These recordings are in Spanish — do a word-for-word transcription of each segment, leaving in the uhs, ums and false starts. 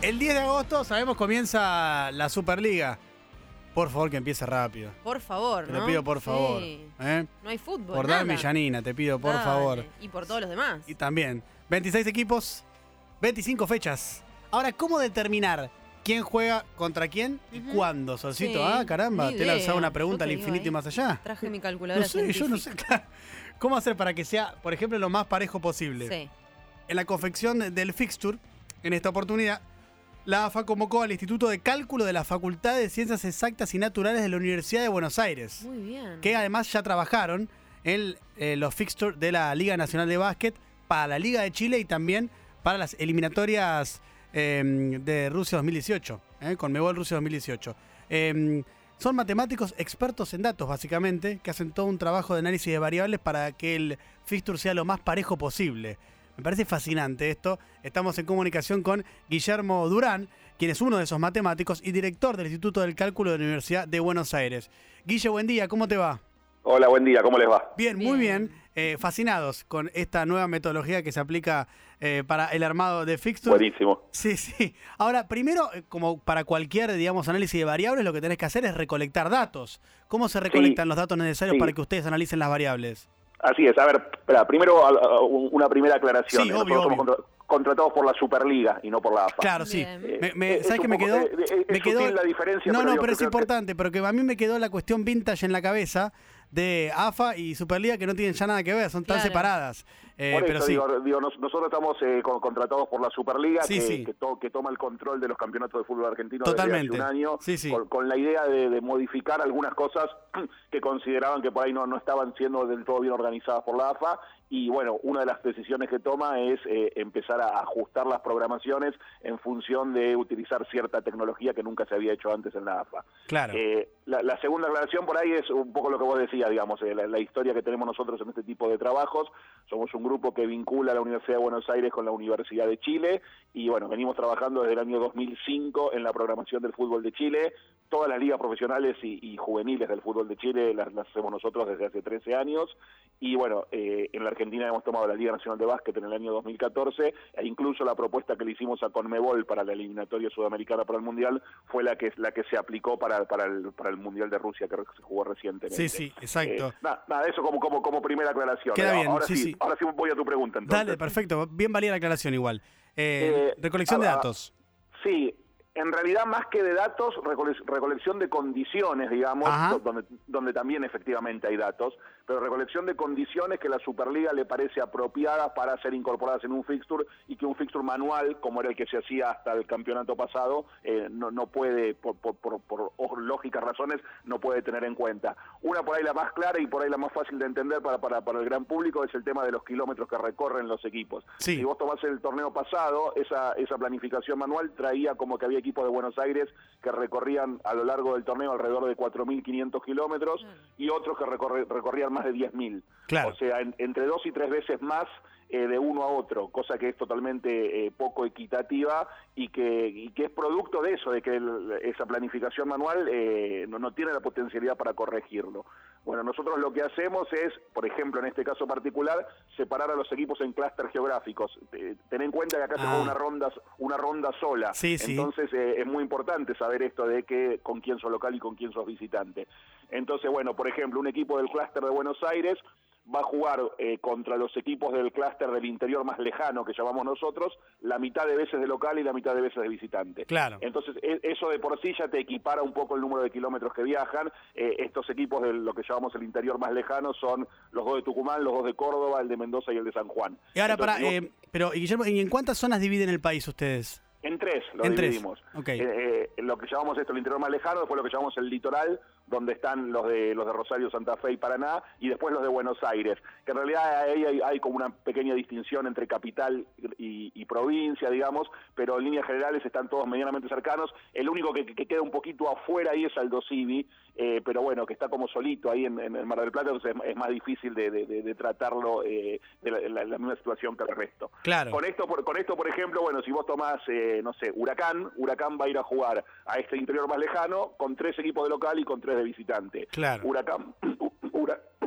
el diez de agosto, sabemos, comienza la Superliga. Por favor, que empiece rápido. Por favor, te ¿no? Te lo pido, por favor. Sí. ¿eh? No hay fútbol, Por nada. Darme Yanina, te pido, por Dale. favor. Y por todos los demás. Y también, veintiséis equipos, veinticinco fechas. Ahora, ¿cómo determinar quién juega contra quién y Ujú. cuándo, Solcito? Sí, ah, caramba, ni te he lanzado idea. una pregunta Yo al te digo infinito y ahí. más allá. Traje mi calculadora No sé, yo no sé, científica. claro. ¿Cómo hacer para que sea, por ejemplo, lo más parejo posible? Sí. En la confección del fixture, en esta oportunidad, la A F A convocó al Instituto de Cálculo de la Facultad de Ciencias Exactas y Naturales de la Universidad de Buenos Aires, Muy bien. que además ya trabajaron en eh, los fixtures de la Liga Nacional de Básquet para la Liga de Chile y también para las eliminatorias eh, de Rusia dos mil dieciocho, eh, Conmebol Rusia dos mil dieciocho. Eh, son matemáticos expertos en datos, básicamente, que hacen todo un trabajo de análisis de variables para que el fixture sea lo más parejo posible. Me parece fascinante esto. Estamos en comunicación con Guillermo Durán, quien es uno de esos matemáticos y director del Instituto del Cálculo de la Universidad de Buenos Aires. Guille, buen día, ¿cómo te va? Hola, buen día, ¿cómo les va? Bien, Bien. muy bien. Eh, fascinados con esta nueva metodología que se aplica eh, para el armado de fixtures. Buenísimo. Sí, sí. Ahora, primero, eh, como para cualquier, digamos, análisis de variables, lo que tenés que hacer es recolectar datos. ¿Cómo se recolectan Sí, los datos necesarios sí. para que ustedes analicen las variables? Así es, a ver, espera, primero a- a- una primera aclaración. Sí, Nosotros obvio, somos obvio. contra- contratados por la Superliga y no por la A F A. Claro, sí. Bien. Me, me- Eh, ¿Sabes es qué un me poco- quedó? eh, eh, me es quedó sutil la diferencia, no, pero no, digo pero que es creo que- importante, pero que a mí me quedó la cuestión vintage en la cabeza de A F A y Superliga que no tienen ya nada que ver, son tan Claro. separadas. Eh, Por pero eso sí. digo, digo, nos- nosotros estamos eh, con- contratados por la Superliga, Sí, que, sí. Que, to- que toma el control de los campeonatos de fútbol argentino Totalmente. desde hace un año, Sí, sí. Con, con la idea de, de modificar algunas cosas que consideraban que por ahí no, no estaban siendo del todo bien organizadas por la A F A. Y bueno, una de las decisiones que toma es eh, empezar a ajustar las programaciones en función de utilizar cierta tecnología que nunca se había hecho antes en la A F A. Claro. Eh, la, la segunda aclaración por ahí es un poco lo que vos decías, digamos, eh, la, la historia que tenemos nosotros en este tipo de trabajos. Somos un grupo que vincula a la Universidad de Buenos Aires con la Universidad de Chile y bueno, venimos trabajando desde el año dos mil cinco en la programación del fútbol de Chile. Todas las ligas profesionales y, y juveniles del fútbol de Chile las, las hacemos nosotros desde hace trece años y bueno, eh, en la Argentina hemos tomado la Liga Nacional de Básquet en el año dos mil catorce e incluso la propuesta que le hicimos a Conmebol para la eliminatoria sudamericana para el Mundial fue la que la que se aplicó para, para, el, para el Mundial de Rusia que se jugó recientemente. Sí, sí, exacto. Eh, nada, nada, eso como, como, como primera aclaración. Queda Eh, bien, ahora sí, sí, sí. ahora sí voy a tu pregunta entonces. Dale, perfecto. Bien valía la aclaración igual. Eh, Eh, recolección de a- a- datos. Sí, en realidad más que de datos, recole- recolección de condiciones, digamos, Ajá. do- donde, donde también efectivamente hay datos, pero recolección de condiciones que la Superliga le parece apropiada para ser incorporadas en un fixture y que un fixture manual, como era el que se hacía hasta el campeonato pasado, eh, no, no puede, por, por, por, por lógicas razones, no puede tener en cuenta. Una por ahí la más clara y por ahí la más fácil de entender para, para, para el gran público es el tema de los kilómetros que recorren los equipos. Sí. Si vos tomás el torneo pasado, esa, esa planificación manual traía como que había equipos de Buenos Aires que recorrían a lo largo del torneo alrededor de cuatro mil quinientos kilómetros y otros que recorre, recorrían más de diez mil. Claro. O sea, en, entre dos y tres veces más eh, de uno a otro, cosa que es totalmente eh, poco equitativa y que, y que es producto de eso, de que el, esa planificación manual eh, no, no tiene la potencialidad para corregirlo. Bueno, nosotros lo que hacemos es, por ejemplo, en este caso particular, separar a los equipos en clústeres geográficos. Eh, ten en cuenta que acá Ah. se juega una ronda, una ronda sola. Sí, sí. Entonces eh, es muy importante saber esto de que con quién sos local y con quién sos visitante. Entonces, bueno, por ejemplo, un equipo del clúster de Buenos Aires va a jugar eh, contra los equipos del clúster del interior más lejano, que llamamos nosotros, la mitad de veces de local y la mitad de veces de visitante. Claro. Entonces, e- eso de por sí ya te equipara un poco el número de kilómetros que viajan. Eh, estos equipos de lo que llamamos el interior más lejano son los dos de Tucumán, los dos de Córdoba, el de Mendoza y el de San Juan. Y ahora, Entonces, para, vos- eh, pero, y Guillermo, ¿y en cuántas zonas dividen el país ustedes? En tres lo En tres, dividimos. ok. Eh, eh, lo que llamamos esto el interior más lejano, después lo que llamamos el litoral, donde están los de los de Rosario, Santa Fe y Paraná, y después los de Buenos Aires, que en realidad ahí hay, hay como una pequeña distinción entre capital y, y provincia, digamos, pero en líneas generales están todos medianamente cercanos. El único que, que queda un poquito afuera ahí es Aldo Civi, eh, pero bueno, que está como solito ahí en, en el Mar del Plata, entonces es, es más difícil de, de, de, de tratarlo eh, de la, la, la misma situación que el resto. Claro. Con esto, por, con esto, por ejemplo, bueno, si vos tomás, eh, no sé, Huracán, Huracán va a ir a jugar a este interior más lejano con tres equipos de local y con tres de visitante. Claro. Huracán, Hura-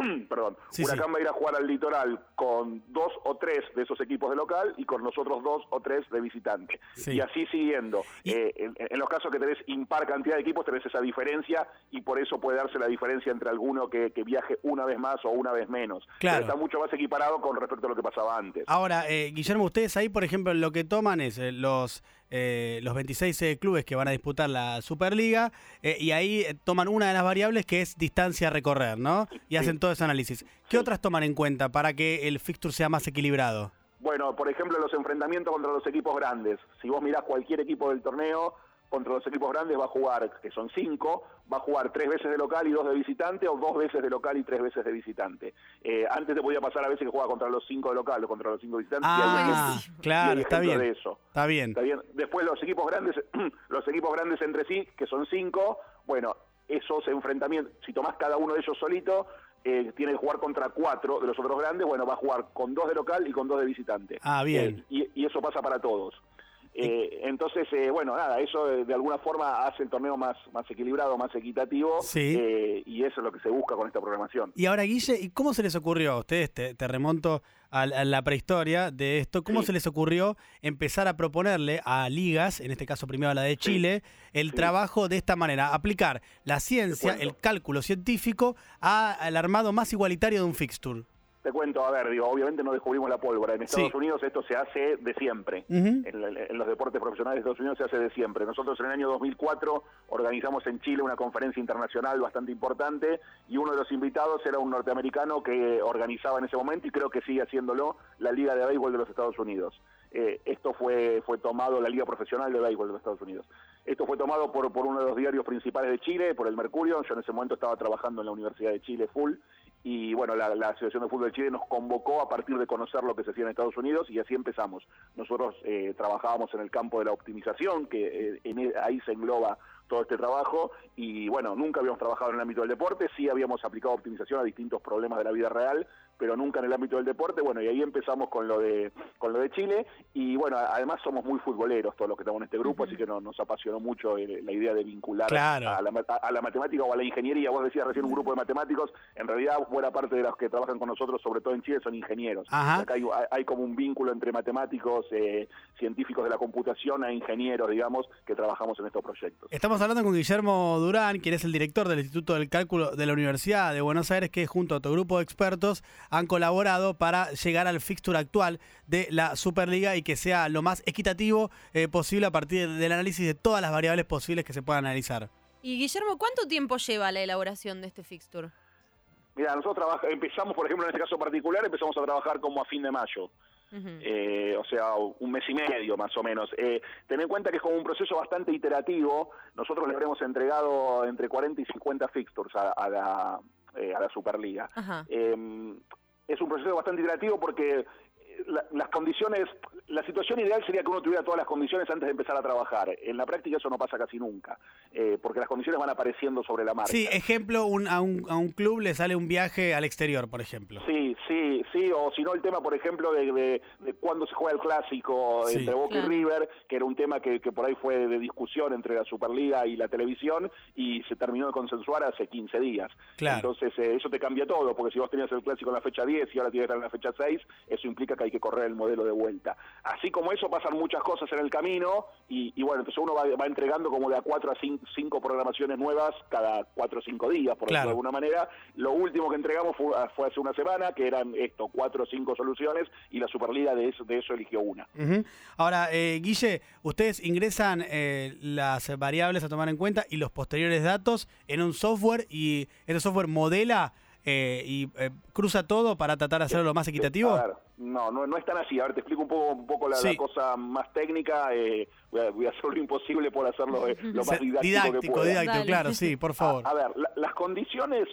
perdón, Sí, Huracán sí. va a ir a jugar al Litoral con dos o tres de esos equipos de local y con nosotros dos o tres de visitante. Sí. Y así siguiendo. Y... Eh, en, en los casos que tenés impar cantidad de equipos, tenés esa diferencia y por eso puede darse la diferencia entre alguno que, que viaje una vez más o una vez menos. Claro. Pero está mucho más equiparado con respecto a lo que pasaba antes. Ahora, eh, Guillermo, ustedes ahí, por ejemplo, lo que toman es eh, los... Eh, los veintiséis eh, clubes que van a disputar la Superliga eh, y ahí eh, toman una de las variables que es distancia a recorrer, ¿no? Y hacen Sí. todo ese análisis. ¿Qué Sí. otras toman en cuenta para que el fixture sea más equilibrado? Bueno, por ejemplo, los enfrentamientos contra los equipos grandes. Si vos mirás cualquier equipo del torneo, contra los equipos grandes va a jugar, que son cinco, va a jugar tres veces de local y dos de visitante, o dos veces de local y tres veces de visitante. Eh, antes te podía pasar a veces que jugaba contra los cinco de local o contra los cinco visitantes. y hay Ah, ejemplos- y claro, hay está ejemplos bien. de eso. Está bien. Está bien. Después los equipos grandes, los equipos grandes entre sí, que son cinco, bueno, esos enfrentamientos, si tomás cada uno de ellos solito, eh, tiene que jugar contra cuatro de los otros grandes, bueno, va a jugar con dos de local y con dos de visitante. Ah, bien. Eh, y, y eso pasa para todos. Eh, entonces, eh, bueno, nada, eso de, de alguna forma hace el torneo más, más equilibrado, más equitativo, Sí. eh, y eso es lo que se busca con esta programación. Y ahora, Guille, ¿y cómo se les ocurrió a ustedes? Te, te remonto a, a la prehistoria de esto. ¿Cómo Sí. se les ocurrió empezar a proponerle a ligas, en este caso primero a la de Chile, el Sí. trabajo de esta manera? Aplicar la ciencia, Te cuento. el cálculo científico a- al armado más igualitario de un fixture. Te cuento, a ver, digo, obviamente no descubrimos la pólvora. En Estados Sí. Unidos esto se hace de siempre. Ujú. en, la- en los deportes profesionales de Estados Unidos se hace de siempre. Nosotros en el año dos mil cuatro organizamos en Chile una conferencia internacional bastante importante y uno de los invitados era un norteamericano que organizaba en ese momento y creo que sigue haciéndolo la Liga de Béisbol de los Estados Unidos. Eh, esto fue fue tomado, la Liga Profesional de Béisbol de los Estados Unidos. Esto fue tomado por, por uno de los diarios principales de Chile, por el Mercurio. Yo en ese momento estaba trabajando en la Universidad de Chile full. Y bueno, la, la Asociación de Fútbol de Chile nos convocó a partir de conocer lo que se hacía en Estados Unidos y así empezamos. Nosotros eh, trabajábamos en el campo de la optimización, que eh, en, ahí se engloba todo este trabajo y bueno, nunca habíamos trabajado en el ámbito del deporte, sí habíamos aplicado optimización a distintos problemas de la vida real, pero nunca en el ámbito del deporte. Bueno, y ahí empezamos con lo de con lo de Chile y bueno, además somos muy futboleros todos los que estamos en este grupo, uh-huh. Así que no, nos apasionó mucho eh, la idea de vincular claro. a, la, a, a la matemática o a la ingeniería. Vos decías recién un grupo de matemáticos, en realidad buena parte de los que trabajan con nosotros, sobre todo en Chile, son ingenieros. Acá hay, hay como un vínculo entre matemáticos, eh, científicos de la computación e ingenieros, digamos, que trabajamos en estos proyectos. Estamos hablando con Guillermo Durán, quien es el director del Instituto del Cálculo de la Universidad de Buenos Aires, que junto a otro grupo de expertos han colaborado para llegar al fixture actual de la Superliga y que sea lo más equitativo eh, posible a partir del análisis de todas las variables posibles que se puedan analizar. Y Guillermo, ¿cuánto tiempo lleva la elaboración de este fixture? Mira, nosotros trabaja, empezamos, por ejemplo, en este caso particular, empezamos a trabajar como a fin de mayo. Uh-huh. Eh, o sea, un mes y medio más o menos. Eh, ten en cuenta que es como un proceso bastante iterativo. Nosotros le habremos entregado entre cuarenta y cincuenta fixtures a, a, la, eh, a la Superliga. Uh-huh. Eh, es un proceso bastante iterativo porque la, las condiciones, la situación ideal sería que uno tuviera todas las condiciones antes de empezar a trabajar. En la práctica eso no pasa casi nunca, eh, porque las condiciones van apareciendo sobre la marcha. Sí, ejemplo, un, a, un, a un club le sale un viaje al exterior, por ejemplo. Sí, sí, sí, o si no el tema, por ejemplo, de, de, de cuándo se juega el clásico sí. entre Boca claro. y River, que era un tema que, que por ahí fue de discusión entre la Superliga y la televisión, y se terminó de consensuar hace quince días. Claro. Entonces eh, eso te cambia todo, porque si vos tenías el clásico en la fecha diez y ahora tienes que estar en la fecha seis, eso implica que hay que correr el modelo de vuelta. Así como eso pasan muchas cosas en el camino y, y bueno, entonces uno va, va entregando como de a cuatro a cinco, cinco programaciones nuevas cada cuatro o cinco días, por claro. decirlo de alguna manera. Lo último que entregamos fue, fue hace una semana, que eran esto, cuatro o cinco soluciones y la Superliga de eso, de eso eligió una. Uh-huh. Ahora, eh, Guille, ustedes ingresan eh, las variables a tomar en cuenta y los posteriores datos en un software y ese software modela Eh, y eh, cruza todo para tratar de hacerlo lo más equitativo. A ver, no, no, no es tan así. A ver, te explico un poco, un poco la, sí. la cosa más técnica. Eh, voy, a, voy a hacer lo imposible por hacerlo eh, lo más didáctico, didáctico que pueda. Didáctico, claro, sí, por favor. A, a ver, la, las condiciones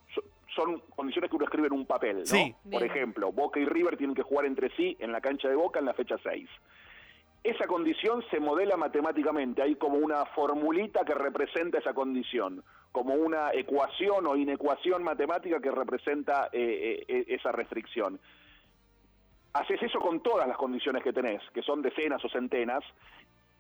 son condiciones que uno escribe en un papel, ¿no? Sí. Por ejemplo, Boca y River tienen que jugar entre sí en la cancha de Boca en la fecha seis. Esa condición se modela matemáticamente, hay como una formulita que representa esa condición, como una ecuación o inecuación matemática que representa eh, eh, esa restricción. Haces eso con todas las condiciones que tenés, que son decenas o centenas,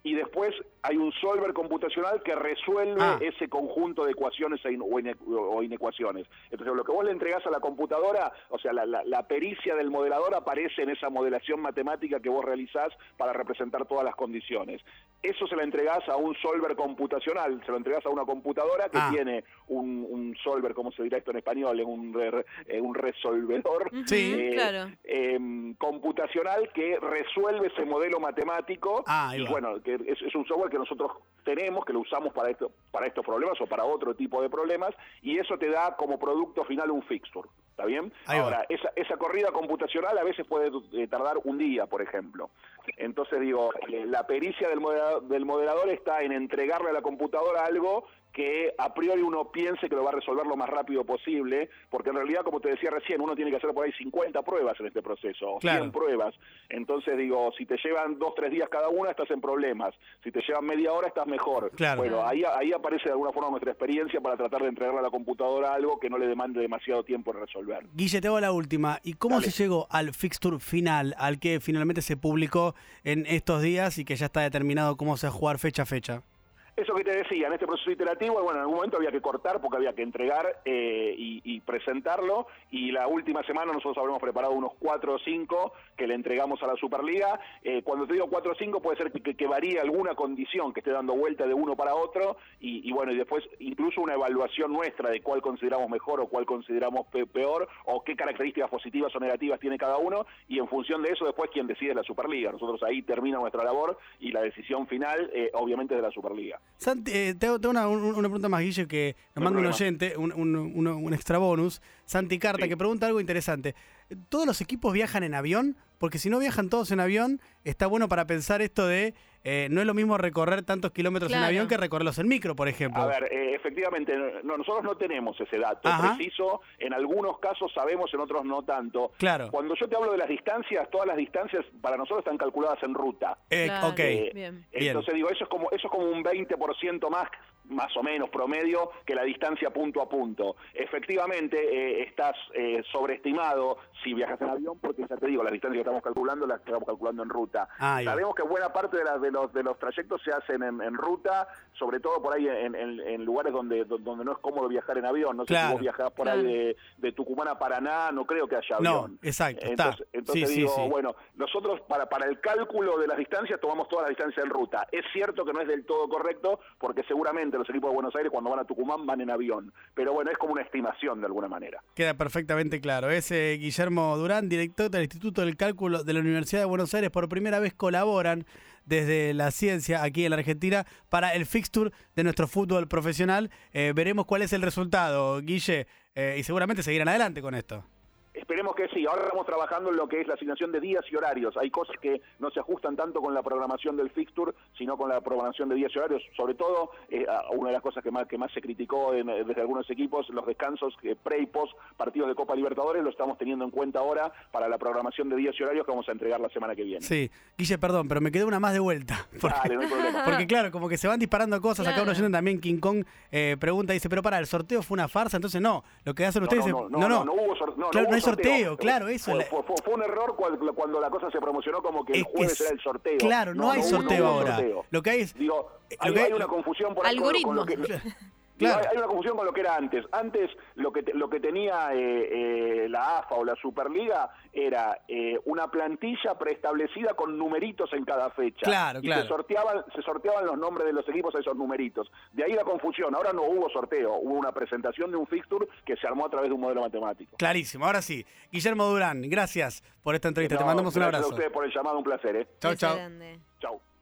y después hay un solver computacional que resuelve Ah. ese conjunto de ecuaciones e in- o, ine- o inecuaciones. Entonces, lo que vos le entregás a la computadora, o sea, la, la, la pericia del modelador aparece en esa modelación matemática que vos realizás para representar todas las condiciones. Eso se lo entregás a un solver computacional, se lo entregás a una computadora que Ah. tiene un, un solver, ¿cómo se dirá esto en español? Un, re- eh, un resolvedor Ujú, Sí. eh, claro. eh, computacional que resuelve ese modelo matemático. Ah, ahí y va. bueno, que es, es un software que nosotros tenemos, que lo usamos para esto, para estos problemas o para otro tipo de problemas, y eso te da como producto final un fixture. ¿Está bien? Ahí va. Ahora, esa, esa corrida computacional a veces puede eh, tardar un día, por ejemplo. Entonces digo, eh, la pericia del modelador, del modelador está en entregarle a la computadora algo que a priori uno piense que lo va a resolver lo más rápido posible, porque en realidad, como te decía recién, uno tiene que hacer por ahí cincuenta pruebas en este proceso, o Claro. cien pruebas. Entonces digo, si te llevan dos, tres días cada una, estás en problemas. Si te llevan media hora, estás mejor. Claro. Bueno, ahí, ahí aparece de alguna forma nuestra experiencia para tratar de entregarle a la computadora algo que no le demande demasiado tiempo en resolver. Guille, te hago la última. ¿Y cómo Dale. se llegó al fixture final, al que finalmente se publicó en estos días y que ya está determinado cómo se va a jugar fecha a fecha? Eso que te decía, en este proceso iterativo, bueno, en algún momento había que cortar porque había que entregar eh, y, y presentarlo, y la última semana nosotros habremos preparado unos cuatro o cinco que le entregamos a la Superliga. Eh, cuando te digo cuatro o cinco puede ser que, que varíe alguna condición, que esté dando vuelta de uno para otro, y, y bueno, y después incluso una evaluación nuestra de cuál consideramos mejor o cuál consideramos pe- peor, o qué características positivas o negativas tiene cada uno, y en función de eso después quien decide es la Superliga. Nosotros ahí termina nuestra labor y la decisión final eh, obviamente es de la Superliga. Santi, eh, te hago, te hago una, un- una pregunta más, Guille, que nos No hay manda un problema. oyente, un, un, un- un extra bonus, Santi Carta, Sí. que pregunta algo interesante. ¿Todos los equipos viajan en avión? Porque si no viajan todos en avión, está bueno para pensar esto de, eh, no es lo mismo recorrer tantos kilómetros en Claro. avión que recorrerlos en micro, por ejemplo. A ver, eh, efectivamente, no, nosotros no tenemos ese dato Ajá. preciso, en algunos casos sabemos, en otros no tanto. Claro. Cuando yo te hablo de las distancias, todas las distancias para nosotros están calculadas en ruta. Eh, Claro. ok. Eh, Bien. Bien. Entonces digo, eso es como eso es como un veinte por ciento más, más o menos promedio, que la distancia punto a punto. Efectivamente, eh, estás eh, sobreestimado si viajas en avión, porque ya te digo, las distancias que estamos calculando las estamos calculando en ruta. Ah, ya. Sabemos que buena parte de, la- de los, de los trayectos se hacen en, en ruta, sobre todo por ahí en, en- en lugares donde, donde no es cómodo viajar en avión. No sé Claro. si vos viajás por Claro. ahí de, de Tucumán a Paraná, no creo que haya No, avión. exacto, Entonces, está. entonces Sí, sí, digo, sí. bueno, nosotros para, para el cálculo de las distancias tomamos todas las distancias en ruta. Es cierto que no es del todo correcto, porque seguramente los equipos de Buenos Aires cuando van a Tucumán van en avión. Pero bueno, es como una estimación de alguna manera. Queda perfectamente claro. Es eh, Guillermo Durán, director del Instituto del Cálculo de la Universidad de Buenos Aires. Por primera vez colaboran desde la ciencia aquí en la Argentina para el fixture de nuestro fútbol profesional. Eh, veremos cuál es el resultado, Guille, eh, y seguramente seguirán adelante con esto. Esperemos que sí. Ahora estamos trabajando en lo que es la asignación de días y horarios. Hay cosas que no se ajustan tanto con la programación del fixture, sino con la programación de días y horarios. Sobre todo, eh, una de las cosas que más, que más se criticó en, desde algunos equipos, los descansos eh, pre y post partidos de Copa Libertadores, lo estamos teniendo en cuenta ahora para la programación de días y horarios que vamos a entregar la semana que viene. Sí, Guille, perdón, pero me quedó una más de vuelta. Porque, Dale, no hay problema. porque claro, como que se van disparando cosas. Acá Claro. uno oyente también, King Kong, eh, pregunta, dice, pero para, ¿el sorteo fue una farsa? Entonces no, lo que hacen No, ustedes... no, es- no, no, no, no hubo sor- no, no Claro, hubo no hay sorteo, claro, eso. Fue, la- fue- fue- fue un error cuando, cuando la cosa se promocionó como que el Es que jueves es- era el sorteo. Claro, no, hay hubo- sorteo hubo ahora. sorteo. Lo que hay es... Digo, lo hay, que hay- hay una confusión por ahí con- con, lo que... Claro. Digo, hay, hay una confusión con lo que era antes. Antes lo que te- lo que tenía eh, eh, la A F A o la Superliga era eh, una plantilla preestablecida con numeritos en cada fecha. Claro, y claro. se sorteaban, se sorteaban los nombres de los equipos a esos numeritos. De ahí la confusión. Ahora no hubo sorteo, hubo una presentación de un fixture que se armó a través de un modelo matemático. Clarísimo, ahora sí. Guillermo Durán, gracias por esta entrevista. Te No, mandamos un gracias abrazo. a ustedes por el llamado, un placer. ¿eh? Chau, Beso chau. grande. Chau.